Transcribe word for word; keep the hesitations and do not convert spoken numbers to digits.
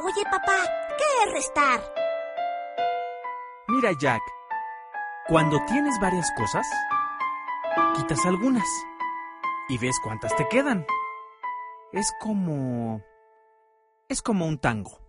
Oye, papá, ¿qué es restar? Mira, Jack, cuando tienes varias cosas, quitas algunas y ves cuántas te quedan. Es como... es como un tango.